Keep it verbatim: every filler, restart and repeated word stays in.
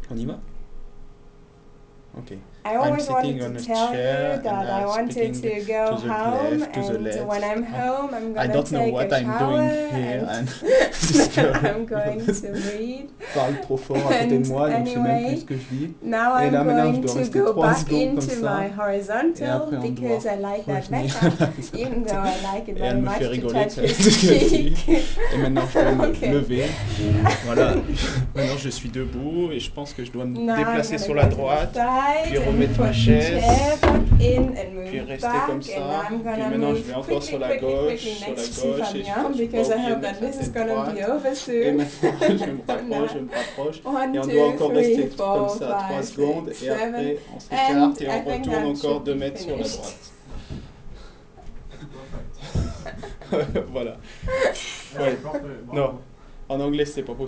On y va? Ok. I I'm always wanted sitting to on a tell chair you and that I I'm wanted speaking to go to the home, left, to the and when left. I'm Oh, home, I'm I gonna don't know take what a I'm shower, doing here and and then I'm going to read. parle trop fort à côté de And moi, donc je sais même plus anyway, ce que je dis. now Et I'm là maintenant, je going dois to rester go trois back secondes comme into my ça. Et horizontal après, on doit because I like that revenir better, à la even though I like it Et elle very me fait much to rigoler touch que his ça aussi. cheek. Et maintenant, je dois me Okay. lever. Voilà. Maintenant, je suis debout et je pense que je dois me Now I'm déplacer gonna sur go la to the droite, side puis and remettre put ma the chaise, chair back in and puis move rester back, comme and ça. I'm Puis gonna maintenant, je move vais encore quickly, sur la quickly, gauche, quickly sur la next to gauche, et je Fabien ne vais pas because I oublier de hope that mettre la this is tête gonna droite. be over Et soon. maintenant, je me rapproche, Now, je me rapproche. one, Et on doit two, encore three, rester comme four, ça, trois five, secondes. six, Et seven, après, on and s'écarte et I on think retourne that encore should deux be mètres sur la finished. droite. Voilà. Ouais. Non, en anglais, c'est pas possible.